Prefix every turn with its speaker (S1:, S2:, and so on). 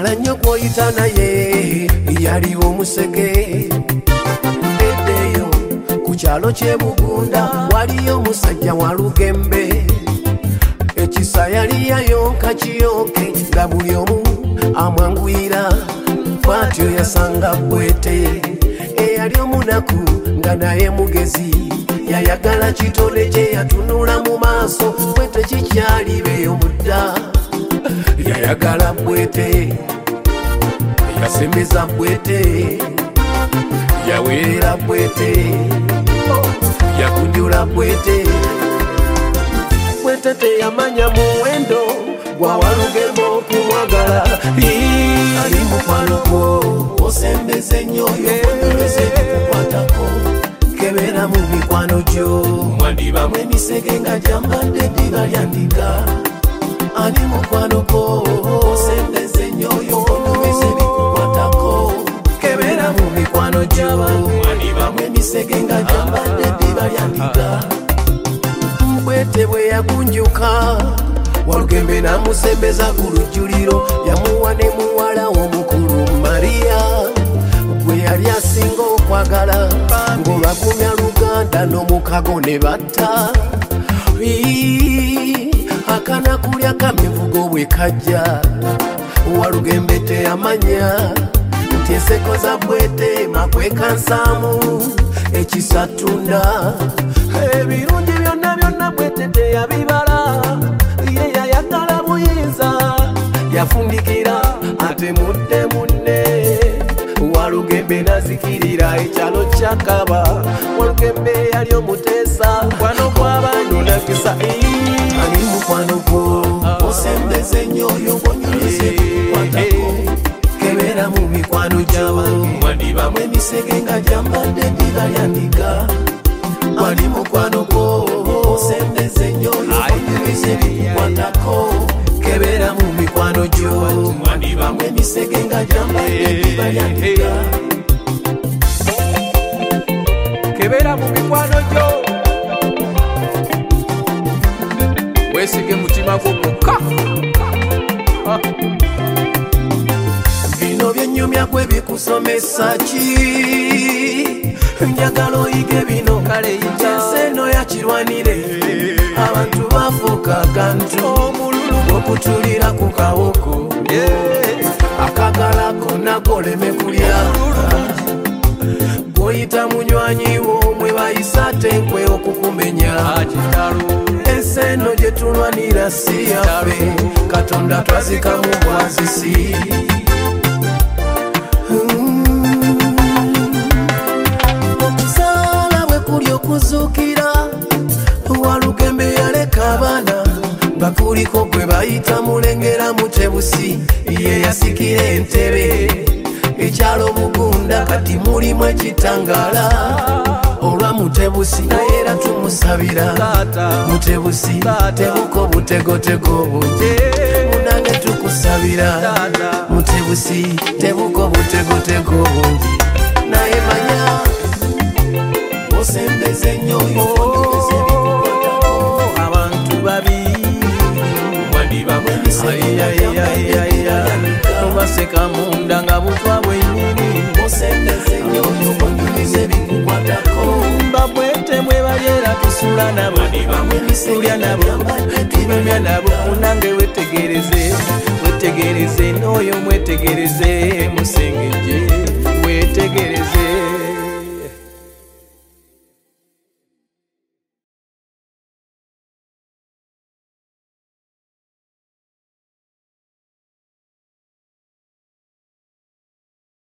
S1: Wala nnyo kwoyita naye yali omusege. Eddeyo ku kyalo ky'e Bugunda waliyo omusajja wa Lugembe. Ekisa yali yayonka kiyoke nga buli omu amwanguyira. Bw'atyo yasanga Bwete eyali omunaku nga naye mugezi. Yayagala kitole kye yatunula mu maaso. Bwete kikyali beeyo mudda. Yayagala Bwete, yasemeza Bwete, yaweerera Bwete, yakunjula Bwete. Bwete teyamanya muwendo gwa Walugembe okumwagala. Ali mukwano gwo osembeze nnyo yoonyoleze kukwatako. Kebera mu mikwano gyo mwandibamu emisege nga gyambadde eddiba lya ndiga. Ali mukwano gwo osembeze nnyo yoonyoleze bikukwatako. Kebera mu mikwano gyo mwandibamu emisege nga gyambadde eddiba lya ndiga. Bwete bwe yagunjuka Walugembe n'amusembeza ku lujjuliro. Yamuwa ne muwala omukulu Maria gwe yali asinga okwagala. Ng'olwagumya Luganda n'omukago ne batta. Akanakulya kamivugo bwe kajja Walugembe teyamanya nti enseko za Bwete makweka nsaamu ekisatunda. Ebirungi byonna byonna Bwete teyabibala. Ye yayagala buyinza yafundikira ate mudde munne. Walugembe nazikirira ekyalo kya Kaba. Walugembe yali omuteesa mukwano gw'abantu nakisa. Ali mukwano gwo osembeze nnyo yoonyoleze kukwatako. Kebera mu mikwano gyo mwandibamu emisege nga gyambadde eddiba lya ndiga. Ali mukwano gwo osembeze nnyo yoonyoleze kukwatako. Kebera mu mikwano gyo mwandibamu emisege nga gyambadde eddiba lya ndiga. Kebera mu mikwano gyo weesige mutima gwo gwokka. Bino byennyumya gwe bikusomesa ki? Njagala oyige bino kale yita. Ensi eno yakirwanire abantu bafuuka akantu. Omululu gw'okutulira ku kawoko akagala konna goleme kulya. Gwoyita munywanyi wo mwe bayisa tenkwe okukumenya. Ensi eno gye tulwanira si yaffe. Katonda twazika mu bwazisi. Okuzaala bwe kuli okuzuukira. Walugembe yaleka abaana nga kuliko gwe bayita Mulengera Mutebusi. Ye yasikira entebe ekyalo Bugunda kati mulimu ekitangala olwa Mutebusi. Naye era tumusabira Mutebusi tebuko butegotego bungi. Munange tukusabira Mutebusi tebuko butegotego bungi. Naye manya osembeze nnyo yoonyoleze bikukwatako. Abantu babi mwandibamu emisege nga gyambadde eddiba lya ndiga. Obaseka munda nga butwa bwennyini. Osembeze nnyo yoonyoleze bikukwatako. Bwete mwe balyera tusula nabo tulya nabo tunyumya nabo. Munange wetegereze n'oyo mwetegereze musengejje wetegereze.